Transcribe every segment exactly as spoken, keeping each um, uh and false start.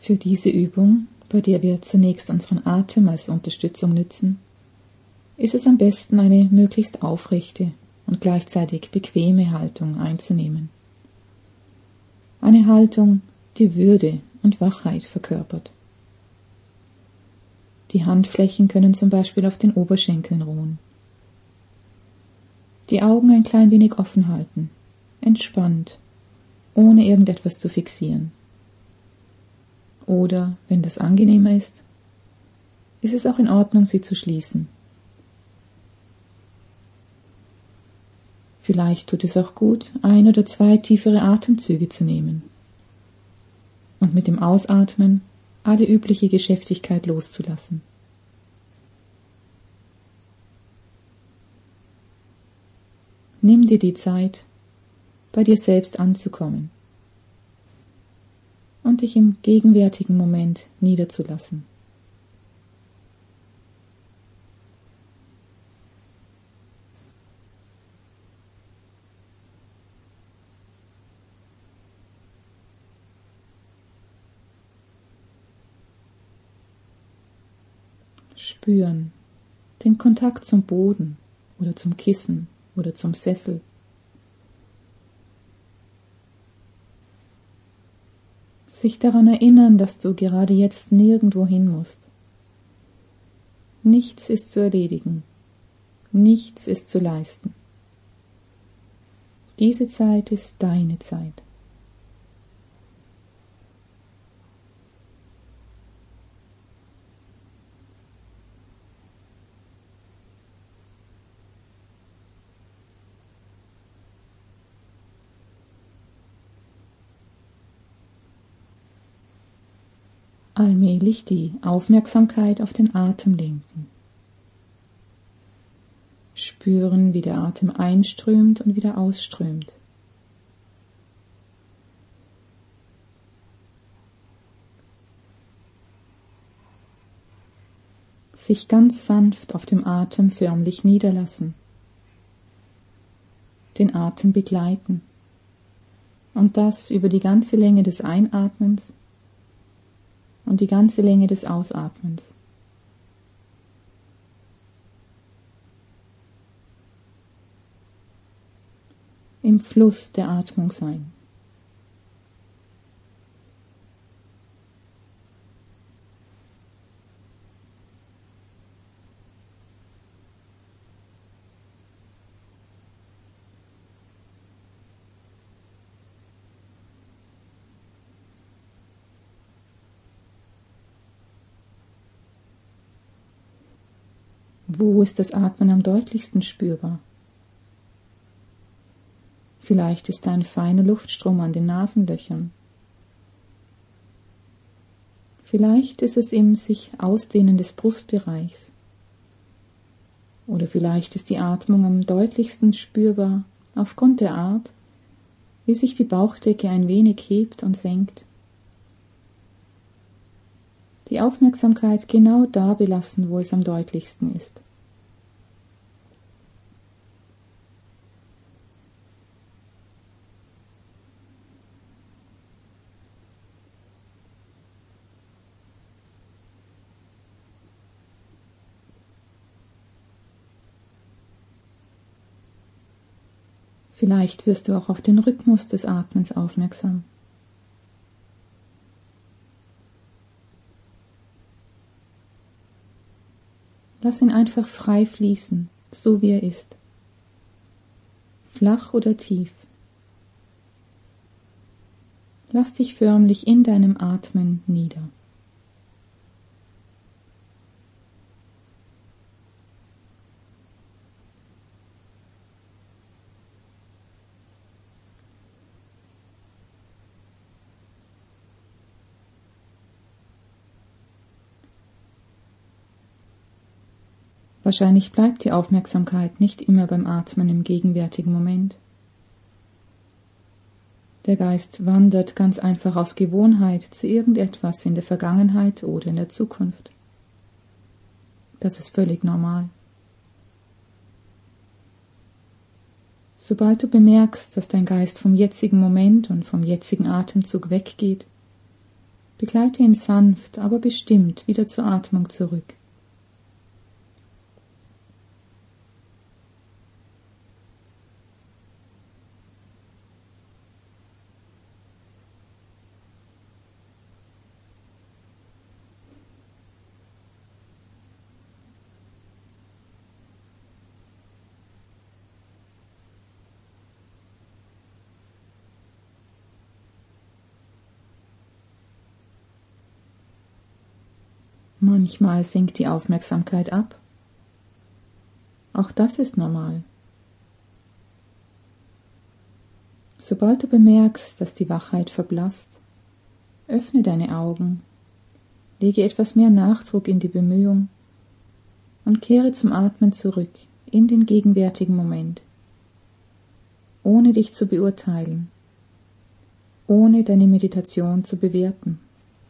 Für diese Übung, bei der wir zunächst unseren Atem als Unterstützung nützen, ist es am besten, eine möglichst aufrechte und gleichzeitig bequeme Haltung einzunehmen. Eine Haltung, die Würde und Wachheit verkörpert. Die Handflächen können zum Beispiel auf den Oberschenkeln ruhen. Die Augen ein klein wenig offen halten, entspannt, ohne irgendetwas zu fixieren. Oder, wenn das angenehmer ist, ist es auch in Ordnung, sie zu schließen. Vielleicht tut es auch gut, ein oder zwei tiefere Atemzüge zu nehmen und mit dem Ausatmen alle übliche Geschäftigkeit loszulassen. Nimm dir die Zeit, bei dir selbst anzukommen und dich im gegenwärtigen Moment niederzulassen. Spüren, den Kontakt zum Boden oder zum Kissen oder zum Sessel. Sich daran erinnern, dass du gerade jetzt nirgendwo hin musst. Nichts ist zu erledigen, nichts ist zu leisten. Diese Zeit ist deine Zeit. Allmählich die Aufmerksamkeit auf den Atem lenken. Spüren, wie der Atem einströmt und wieder ausströmt. Sich ganz sanft auf dem Atem förmlich niederlassen. Den Atem begleiten. Und das über die ganze Länge des Einatmens und die ganze Länge des Ausatmens. Im Fluss der Atmung sein. Wo ist das Atmen am deutlichsten spürbar? Vielleicht ist da ein feiner Luftstrom an den Nasenlöchern. Vielleicht ist es im sich Ausdehnen des Brustbereichs. Oder vielleicht ist die Atmung am deutlichsten spürbar aufgrund der Art, wie sich die Bauchdecke ein wenig hebt und senkt. Die Aufmerksamkeit genau da belassen, wo es am deutlichsten ist. Vielleicht wirst du auch auf den Rhythmus des Atmens aufmerksam. Lass ihn einfach frei fließen, so wie er ist. Flach oder tief. Lass dich förmlich in deinem Atmen nieder. Wahrscheinlich bleibt die Aufmerksamkeit nicht immer beim Atmen im gegenwärtigen Moment. Der Geist wandert ganz einfach aus Gewohnheit zu irgendetwas in der Vergangenheit oder in der Zukunft. Das ist völlig normal. Sobald du bemerkst, dass dein Geist vom jetzigen Moment und vom jetzigen Atemzug weggeht, Begleite ihn sanft, aber bestimmt wieder zur Atmung zurück. Manchmal sinkt die Aufmerksamkeit ab. Auch das ist normal. Sobald du bemerkst, dass die Wachheit verblasst, öffne deine Augen, lege etwas mehr Nachdruck in die Bemühung und kehre zum Atmen zurück in den gegenwärtigen Moment, ohne dich zu beurteilen, ohne deine Meditation zu bewerten.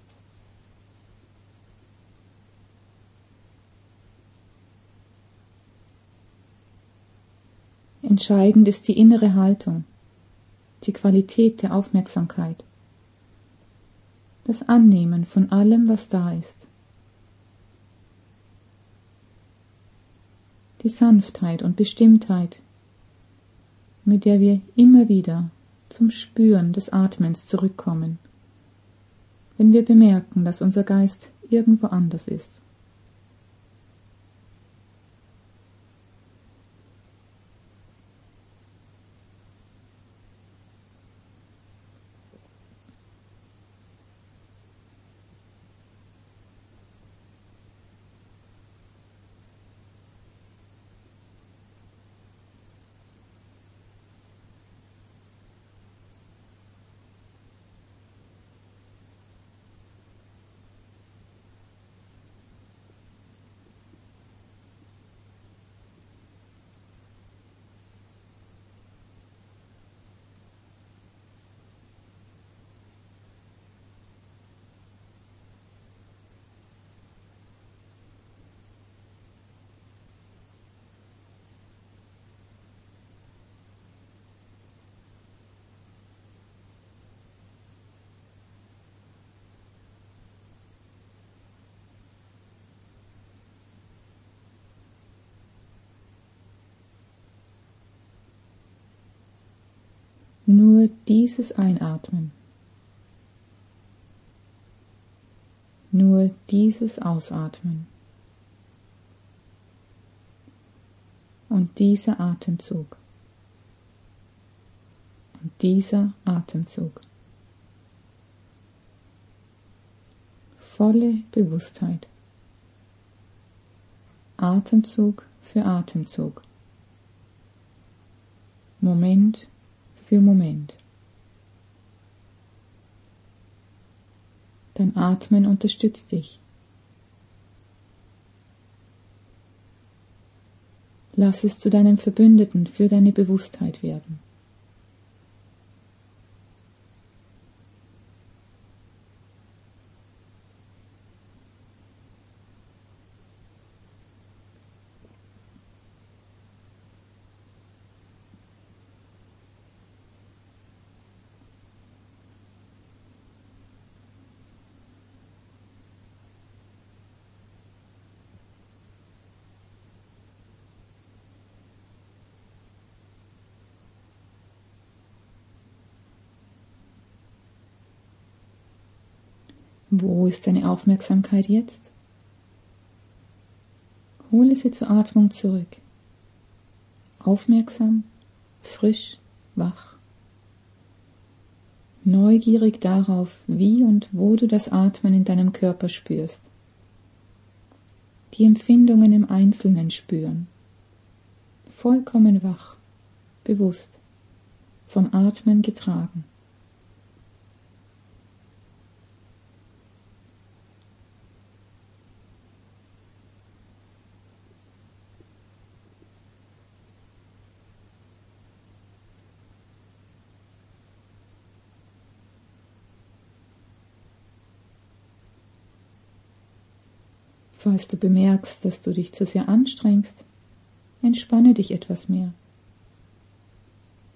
Entscheidend ist die innere Haltung, die Qualität der Aufmerksamkeit, das Annehmen von allem, was da ist, die Sanftheit und Bestimmtheit, mit der wir immer wieder zum Spüren des Atmens zurückkommen, wenn wir bemerken, dass unser Geist irgendwo anders ist. Nur dieses Einatmen, nur dieses Ausatmen und dieser Atemzug und dieser Atemzug. Volle Bewusstheit, Atemzug für Atemzug, Moment für Moment. Dein Atmen unterstützt dich. Lass es zu deinem Verbündeten für deine Bewusstheit werden. Wo ist deine Aufmerksamkeit jetzt? Hole sie zur Atmung zurück. Aufmerksam, frisch, wach. Neugierig darauf, wie und wo du das Atmen in deinem Körper spürst. Die Empfindungen im Einzelnen spüren. Vollkommen wach, bewusst, vom Atmen getragen. Falls du bemerkst, dass du dich zu sehr anstrengst, entspanne dich etwas mehr.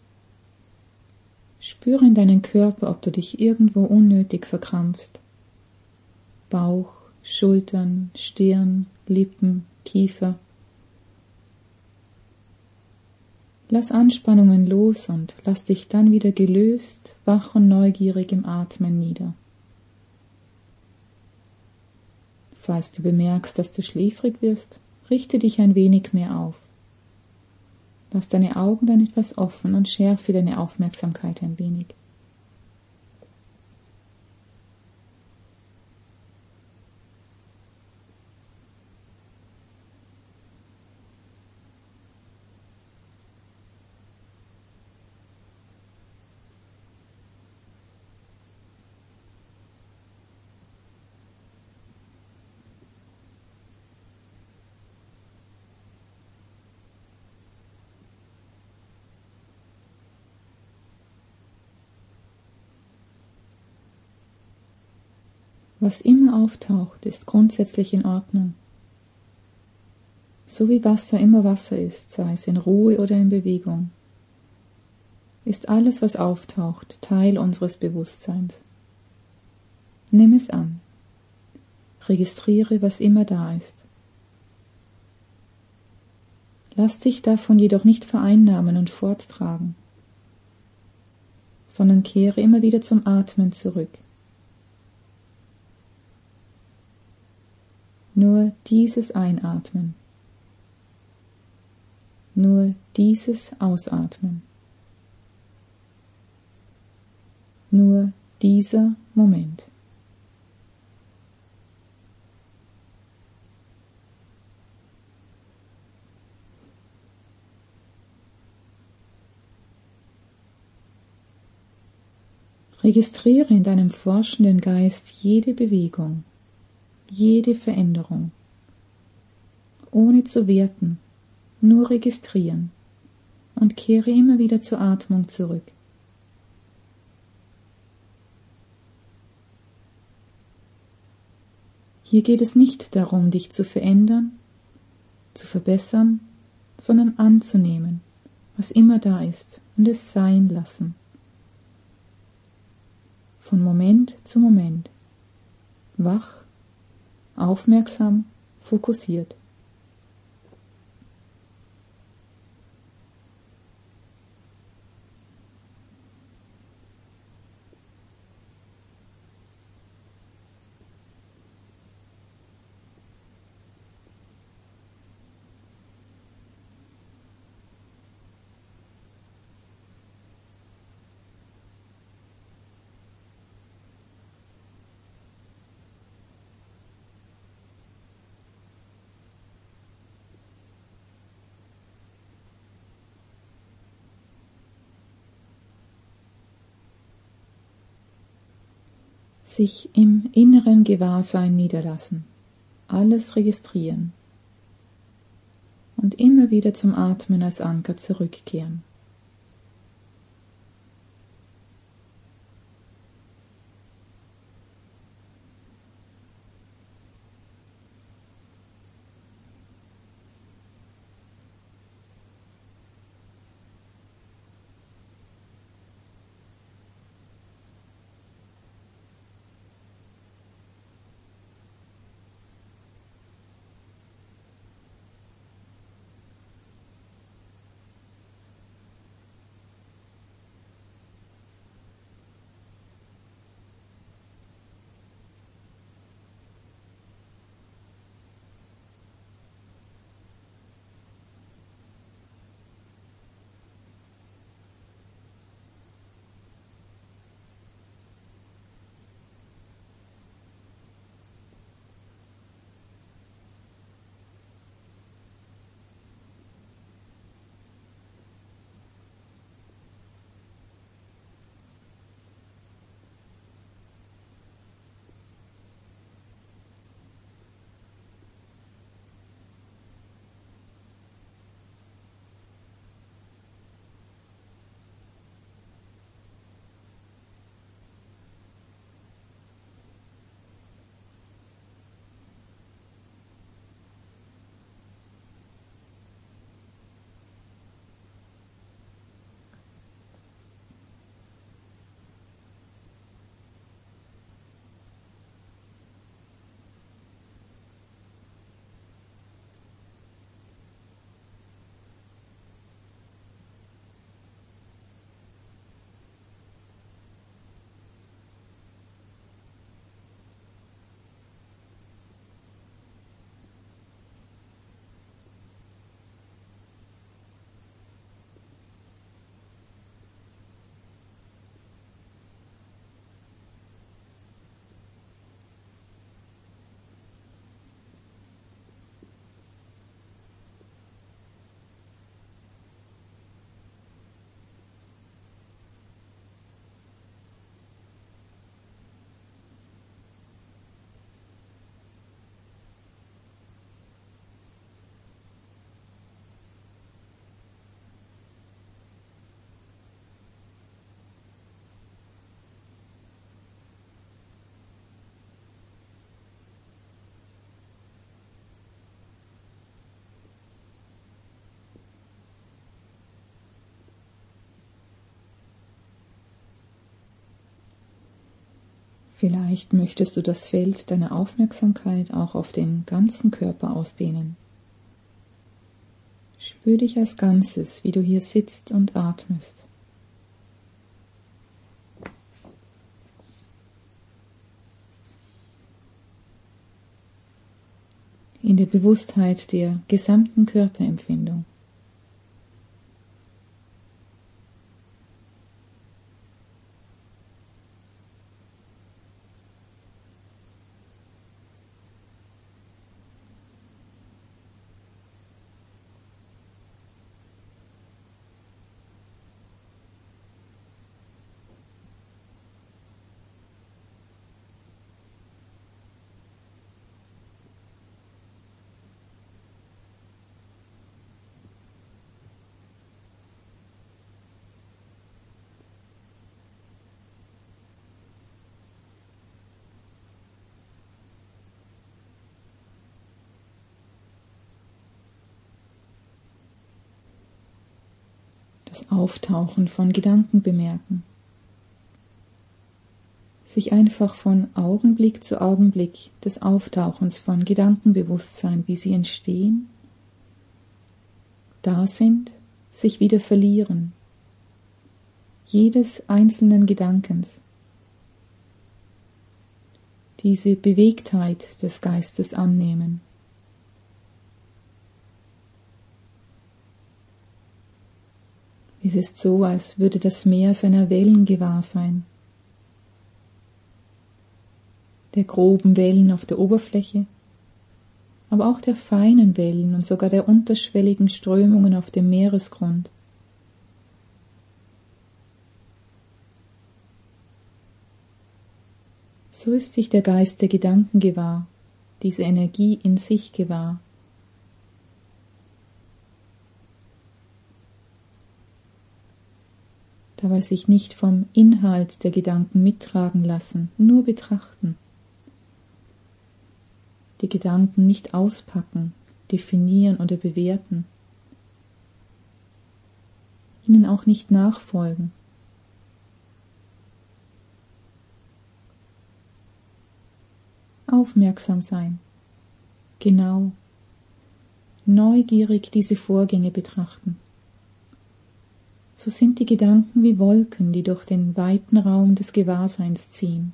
Spüre in deinen Körper, ob du dich irgendwo unnötig verkrampfst Bauch, Schultern, Stirn, Lippen, Kiefer. Lass Anspannungen los und lass dich dann wieder gelöst, wach und neugierig im Atmen nieder. Falls du bemerkst, dass du schläfrig wirst, richte dich ein wenig mehr auf. Lass deine Augen dann etwas offen und schärfe deine Aufmerksamkeit ein wenig. Was immer auftaucht, ist grundsätzlich in Ordnung. So wie Wasser immer Wasser ist, sei es in Ruhe oder in Bewegung, ist alles, was auftaucht, Teil unseres Bewusstseins. Nimm es an. Registriere, was immer da ist. Lass dich davon jedoch nicht vereinnahmen und forttragen, sondern kehre immer wieder zum Atmen zurück. Nur dieses Einatmen, nur dieses Ausatmen, nur dieser Moment. Registriere in deinem forschenden Geist jede Bewegung, jede Veränderung, ohne zu werten, nur registrieren und kehre immer wieder zur Atmung zurück. Hier geht es nicht darum, dich zu verändern, zu verbessern, sondern anzunehmen, was immer da ist und es sein lassen. Von Moment zu Moment, wach, aufmerksam, fokussiert. Sich im inneren Gewahrsein niederlassen, alles registrieren und immer wieder zum Atmen als Anker zurückkehren. Vielleicht möchtest du das Feld deiner Aufmerksamkeit auch auf den ganzen Körper ausdehnen. Spür dich als Ganzes, wie du hier sitzt und atmest. In der Bewusstheit der gesamten Körperempfindung. Das Auftauchen von Gedanken bemerken. Sich einfach von Augenblick zu Augenblick des Auftauchens von Gedanken bewusst sein, wie sie entstehen, da sind, sich wieder verlieren, jedes einzelnen Gedankens. Diese Bewegtheit des Geistes annehmen. Es ist so, als würde das Meer seiner Wellen gewahr sein. Der groben Wellen auf der Oberfläche, aber auch der feinen Wellen und sogar der unterschwelligen Strömungen auf dem Meeresgrund. So ist sich der Geist der Gedanken gewahr, diese Energie in sich gewahr. Dabei sich nicht vom Inhalt der Gedanken mittragen lassen, nur betrachten. Die Gedanken nicht auspacken, definieren oder bewerten. Ihnen auch nicht nachfolgen. Aufmerksam sein, genau, neugierig diese Vorgänge betrachten. So sind die Gedanken wie Wolken, die durch den weiten Raum des Gewahrseins ziehen.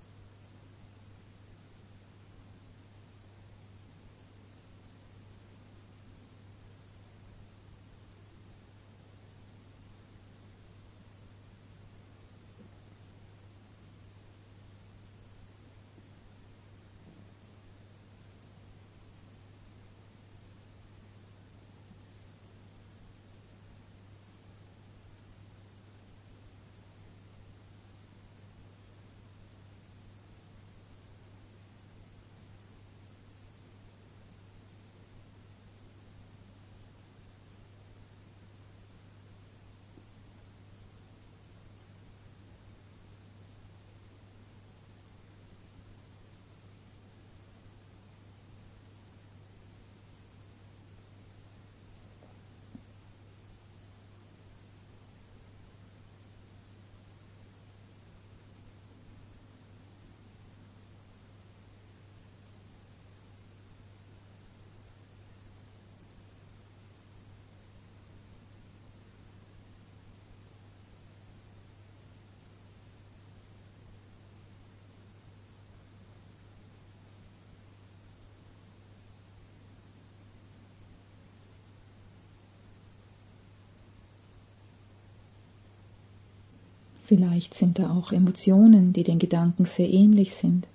Vielleicht sind da auch Emotionen, die den Gedanken sehr ähnlich sind.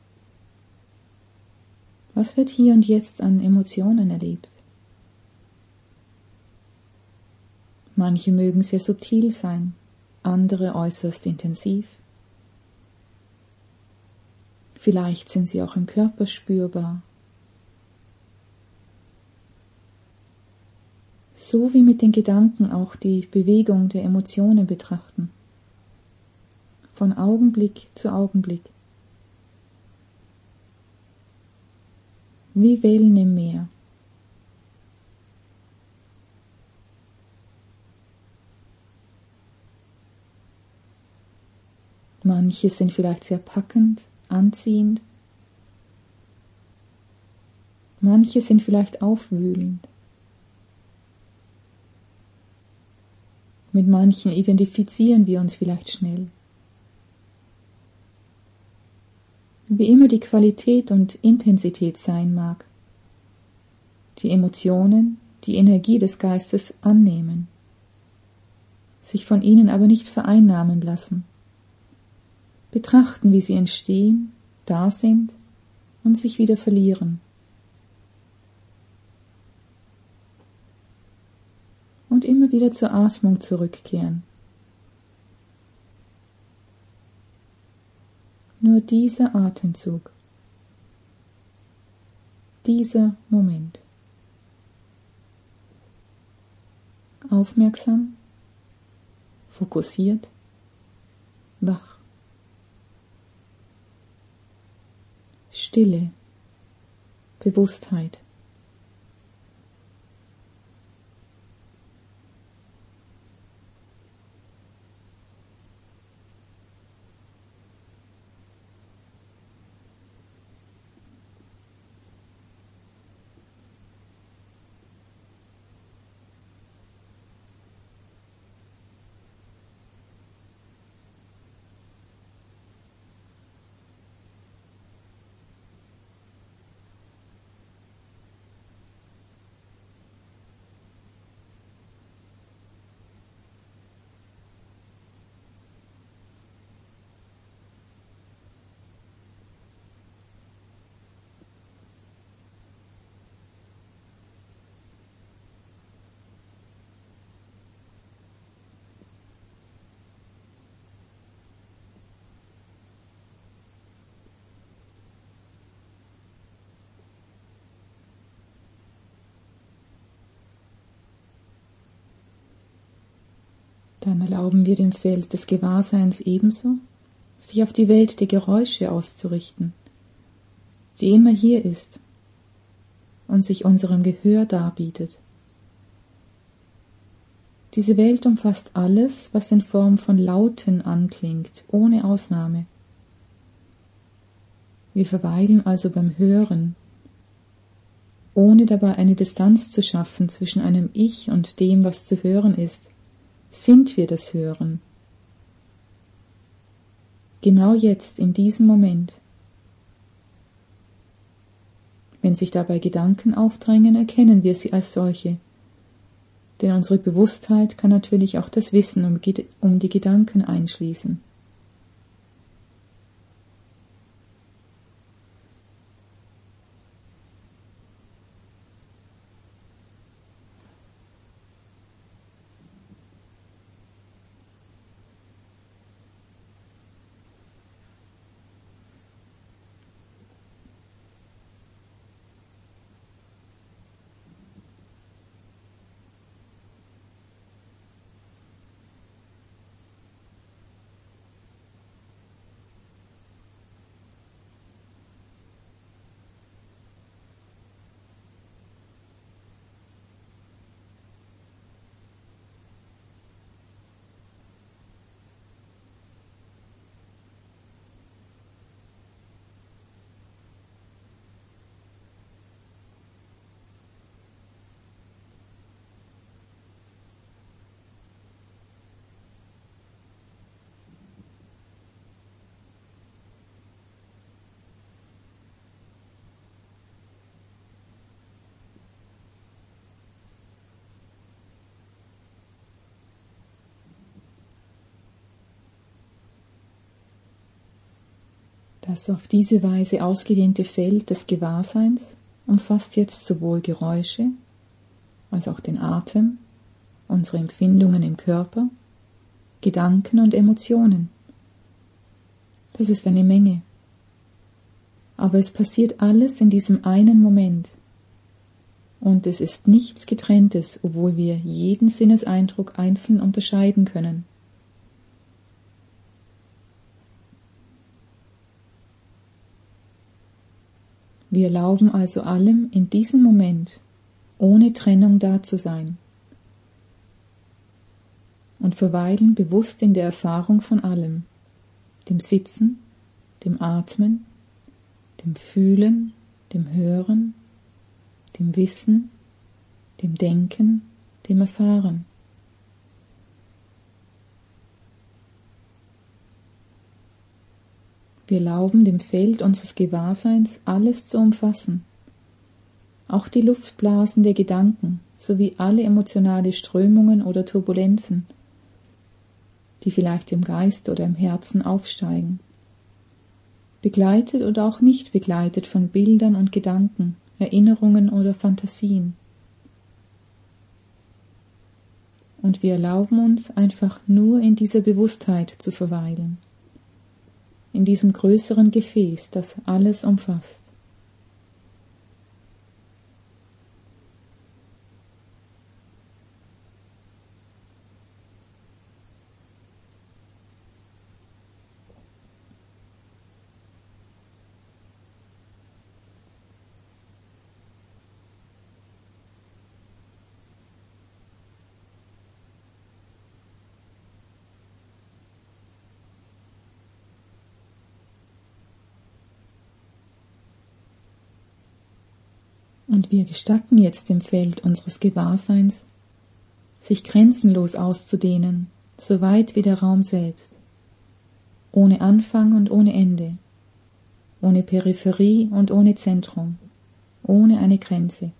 Was wird hier und jetzt an Emotionen erlebt? Manche mögen sehr subtil sein, andere äußerst intensiv. Vielleicht sind sie auch im Körper spürbar. So wie mit den Gedanken auch die Bewegung der Emotionen betrachten. Von Augenblick zu Augenblick. Wie Wellen im Meer. Manche sind vielleicht sehr packend, anziehend, manche sind vielleicht aufwühlend. Mit manchen identifizieren wir uns vielleicht schnell. Wie immer die Qualität und Intensität sein mag, die Emotionen, die Energie des Geistes annehmen, sich von ihnen aber nicht vereinnahmen lassen. Betrachten, wie sie entstehen, da sind und sich wieder verlieren. Und immer wieder zur Atmung zurückkehren. Nur dieser Atemzug, dieser Moment. Aufmerksam, fokussiert, wach. Stille, Bewusstheit. Dann erlauben wir dem Feld des Gewahrseins ebenso, sich auf die Welt der Geräusche auszurichten, die immer hier ist und sich unserem Gehör darbietet. Diese Welt umfasst alles, was in Form von Lauten anklingt, ohne Ausnahme. Wir verweilen also beim Hören, ohne dabei eine Distanz zu schaffen zwischen einem Ich und dem, was zu hören ist. Sind wir das Hören? Genau jetzt, in diesem Moment. Wenn sich dabei Gedanken aufdrängen, erkennen wir sie als solche. Denn unsere Bewusstheit kann natürlich auch das Wissen um, um die Gedanken einschließen. Das auf diese Weise ausgedehnte Feld des Gewahrseins umfasst jetzt sowohl Geräusche als auch den Atem, unsere Empfindungen im Körper, Gedanken und Emotionen. Das ist eine Menge. Aber es passiert alles in diesem einen Moment. Und es ist nichts Getrenntes, obwohl wir jeden Sinneseindruck einzeln unterscheiden können. Wir erlauben also allem in diesem Moment ohne Trennung da zu sein und verweilen bewusst in der Erfahrung von allem, dem Sitzen, dem Atmen, dem Fühlen, dem Hören, dem Wissen, dem Denken, dem Erfahren. Wir erlauben dem Feld unseres Gewahrseins alles zu umfassen, auch die Luftblasen der Gedanken sowie alle emotionale Strömungen oder Turbulenzen, die vielleicht im Geist oder im Herzen aufsteigen, begleitet oder auch nicht begleitet von Bildern und Gedanken, Erinnerungen oder Fantasien. Und wir erlauben uns einfach nur in dieser Bewusstheit zu verweilen, in diesem größeren Gefäß, das alles umfasst. Und wir gestatten jetzt dem Feld unseres Gewahrseins, sich grenzenlos auszudehnen, so weit wie der Raum selbst, ohne Anfang und ohne Ende, ohne Peripherie und ohne Zentrum, ohne eine Grenze.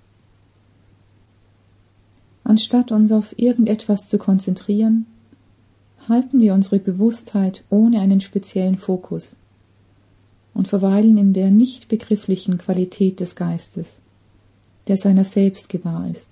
Anstatt uns auf irgendetwas zu konzentrieren, halten wir unsere Bewusstheit ohne einen speziellen Fokus und verweilen in der nicht begrifflichen Qualität des Geistes, der seiner selbst gewahr ist.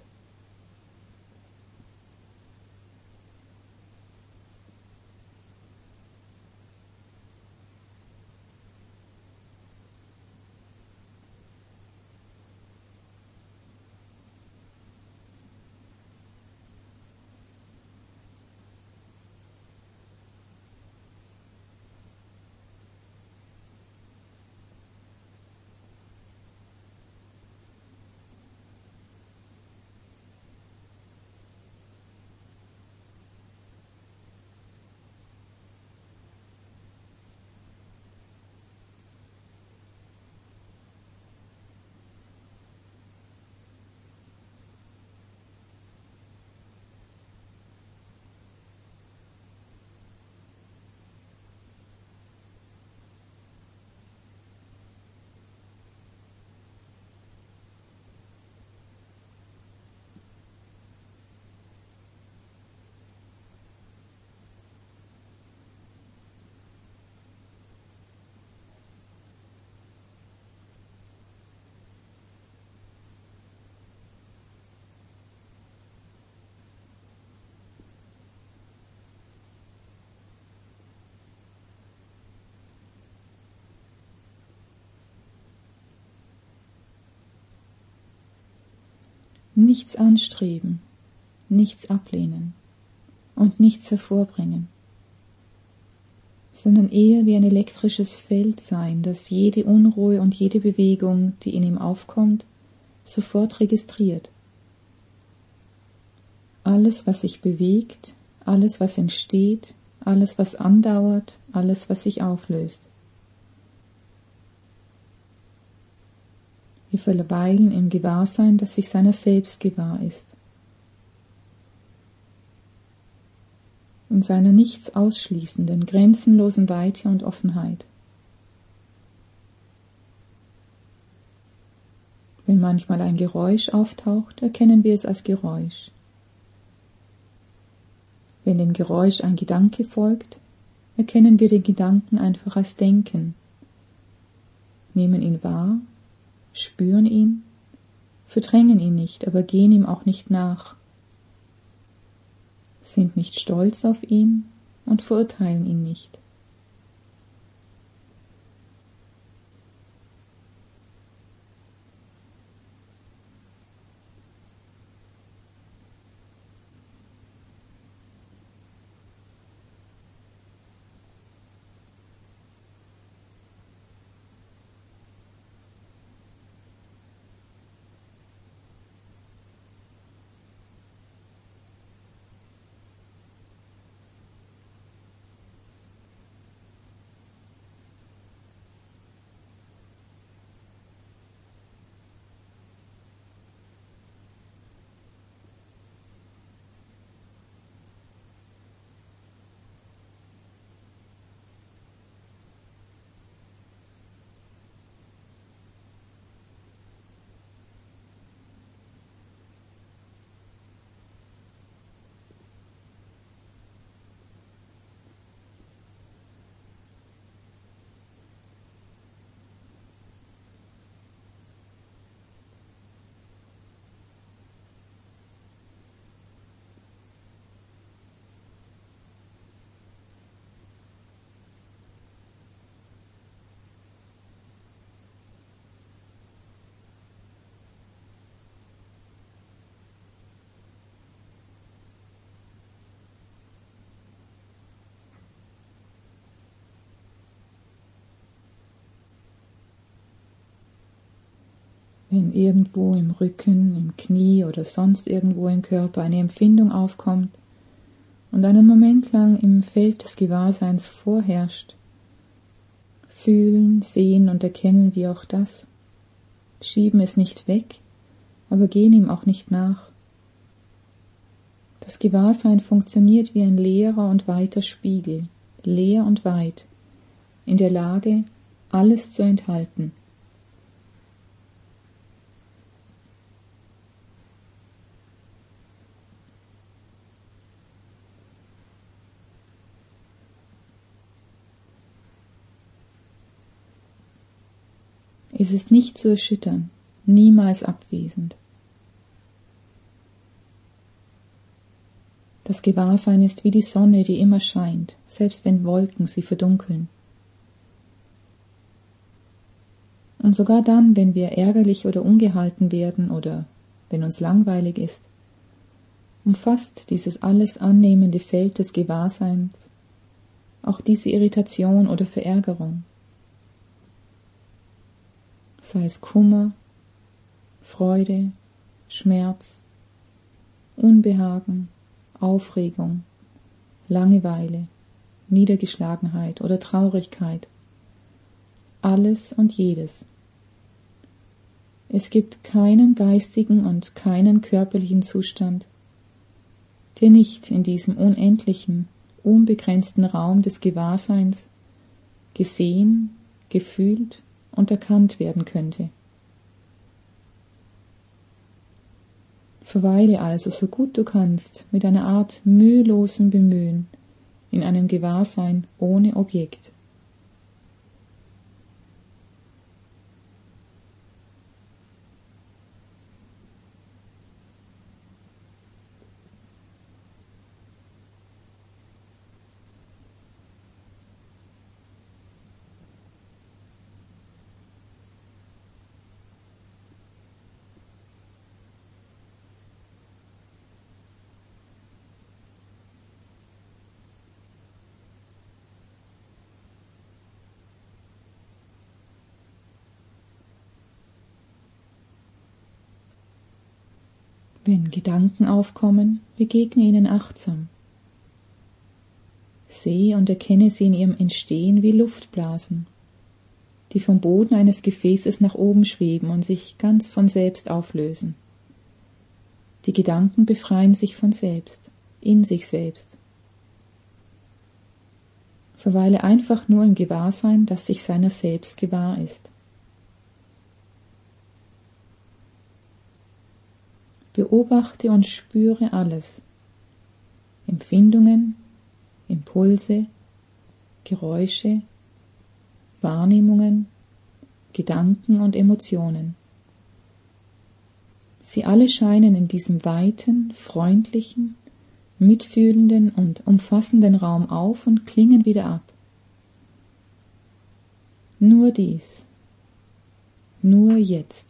Nichts anstreben, nichts ablehnen und nichts hervorbringen, sondern eher wie ein elektrisches Feld sein, das jede Unruhe und jede Bewegung, die in ihm aufkommt, sofort registriert. Alles, was sich bewegt, alles, was entsteht, alles, was andauert, alles, was sich auflöst. Wir verweilen im Gewahrsein, das sich seiner selbst gewahr ist. In seiner nichts ausschließenden, grenzenlosen Weite und Offenheit. Wenn manchmal ein Geräusch auftaucht, erkennen wir es als Geräusch. Wenn dem Geräusch ein Gedanke folgt, erkennen wir den Gedanken einfach als Denken, nehmen ihn wahr, spüren ihn, verdrängen ihn nicht, aber gehen ihm auch nicht nach, sind nicht stolz auf ihn und verurteilen ihn nicht. Wenn irgendwo im Rücken, im Knie oder sonst irgendwo im Körper eine Empfindung aufkommt und einen Moment lang im Feld des Gewahrseins vorherrscht, fühlen, sehen und erkennen wir auch das, schieben es nicht weg, aber gehen ihm auch nicht nach. Das Gewahrsein funktioniert wie ein leerer und weiter Spiegel, leer und weit, in der Lage, alles zu enthalten. Es ist nicht zu erschüttern, niemals abwesend. Das Gewahrsein ist wie die Sonne, die immer scheint, selbst wenn Wolken sie verdunkeln. Und sogar dann, wenn wir ärgerlich oder ungehalten werden oder wenn uns langweilig ist, umfasst dieses alles annehmende Feld des Gewahrseins auch diese Irritation oder Verärgerung. Sei es Kummer, Freude, Schmerz, Unbehagen, Aufregung, Langeweile, Niedergeschlagenheit oder Traurigkeit. Alles und jedes. Es gibt keinen geistigen und keinen körperlichen Zustand, der nicht in diesem unendlichen, unbegrenzten Raum des Gewahrseins gesehen, gefühlt und erkannt werden könnte. Verweile also so gut du kannst mit einer Art mühelosen Bemühen in einem Gewahrsein ohne Objekt. Wenn Gedanken aufkommen, begegne ihnen achtsam. Sehe und erkenne sie in ihrem Entstehen wie Luftblasen, die vom Boden eines Gefäßes nach oben schweben und sich ganz von selbst auflösen. Die Gedanken befreien sich von selbst, in sich selbst. Verweile einfach nur im Gewahrsein, das sich seiner selbst gewahr ist. Beobachte und spüre alles. Empfindungen, Impulse, Geräusche, Wahrnehmungen, Gedanken und Emotionen. Sie alle scheinen in diesem weiten, freundlichen, mitfühlenden und umfassenden Raum auf und klingen wieder ab. Nur dies, nur jetzt.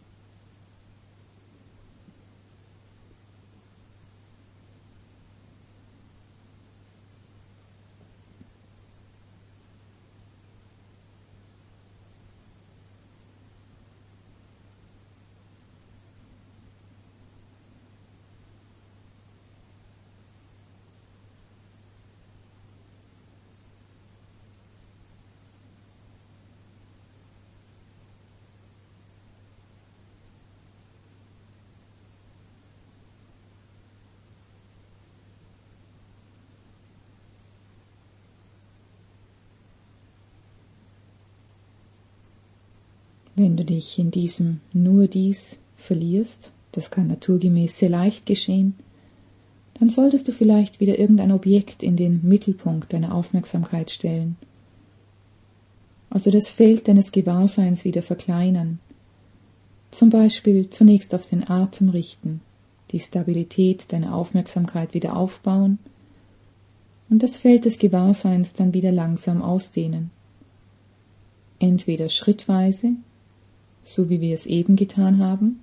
Wenn du dich in diesem nur dies verlierst, das kann naturgemäß sehr leicht geschehen, dann solltest du vielleicht wieder irgendein Objekt in den Mittelpunkt deiner Aufmerksamkeit stellen. Also das Feld deines Gewahrseins wieder verkleinern. Zum Beispiel zunächst auf den Atem richten, die Stabilität deiner Aufmerksamkeit wieder aufbauen und das Feld des Gewahrseins dann wieder langsam ausdehnen. Entweder schrittweise, so wie wir es eben getan haben,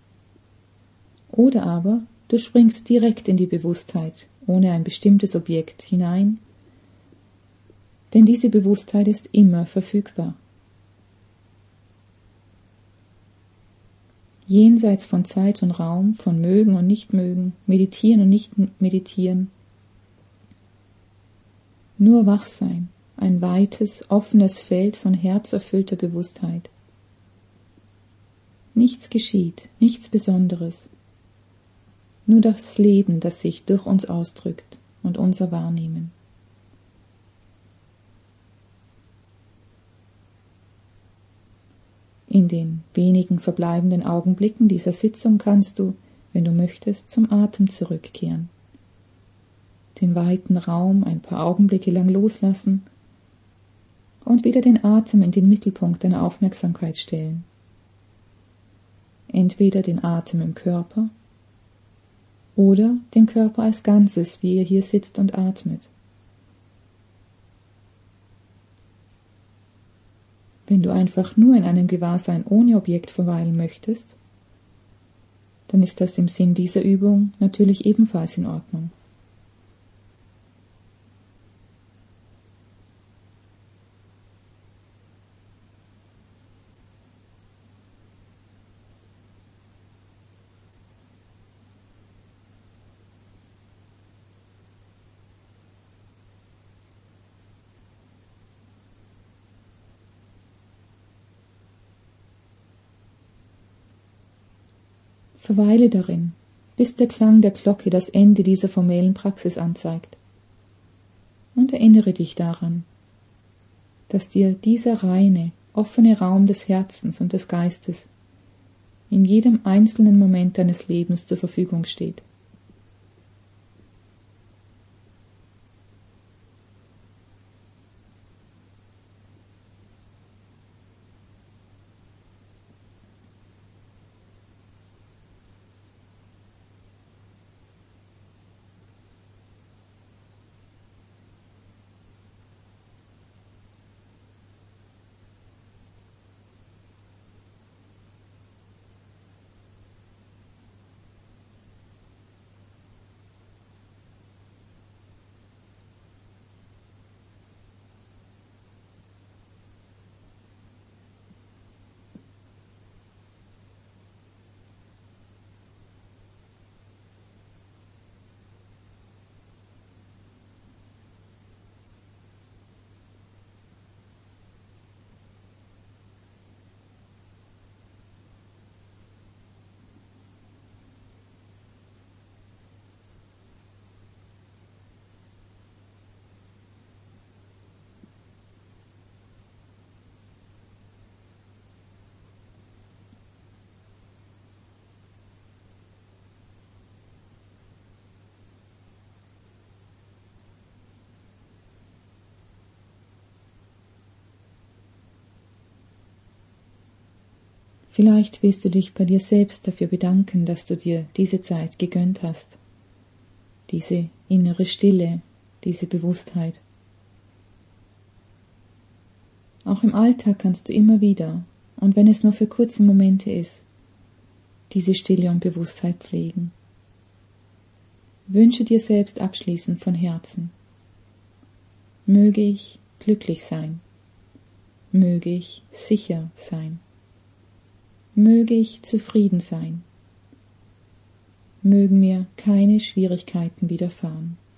oder aber du springst direkt in die Bewusstheit, ohne ein bestimmtes Objekt hinein, denn diese Bewusstheit ist immer verfügbar. jenseits von Zeit und Raum, von mögen und nicht mögen, meditieren und nicht meditieren. Nur wach sein, ein weites, offenes Feld von herzerfüllter Bewusstheit. Nichts geschieht, nichts Besonderes. Nur das Leben, das sich durch uns ausdrückt und unser Wahrnehmen. In den wenigen verbleibenden Augenblicken dieser Sitzung kannst du, wenn du möchtest, zum Atem zurückkehren. Den weiten Raum ein paar Augenblicke lang loslassen und wieder den Atem in den Mittelpunkt deiner Aufmerksamkeit stellen. Entweder den Atem im Körper oder den Körper als Ganzes, wie er hier sitzt und atmet. Wenn du einfach nur in einem Gewahrsein ohne Objekt verweilen möchtest, dann ist das im Sinn dieser Übung natürlich ebenfalls in Ordnung. Verweile darin, bis der Klang der Glocke das Ende dieser formellen Praxis anzeigt. Und erinnere dich daran, dass dir dieser reine, offene Raum des Herzens und des Geistes in jedem einzelnen Moment deines Lebens zur Verfügung steht. Vielleicht willst du dich bei dir selbst dafür bedanken, dass du dir diese Zeit gegönnt hast, diese innere Stille, diese Bewusstheit. Auch im Alltag kannst du immer wieder, und wenn es nur für kurze Momente ist, diese Stille und Bewusstheit pflegen. Wünsche dir selbst abschließend von Herzen: Möge ich glücklich sein, möge ich sicher sein, möge ich zufrieden sein, mögen mir keine Schwierigkeiten widerfahren.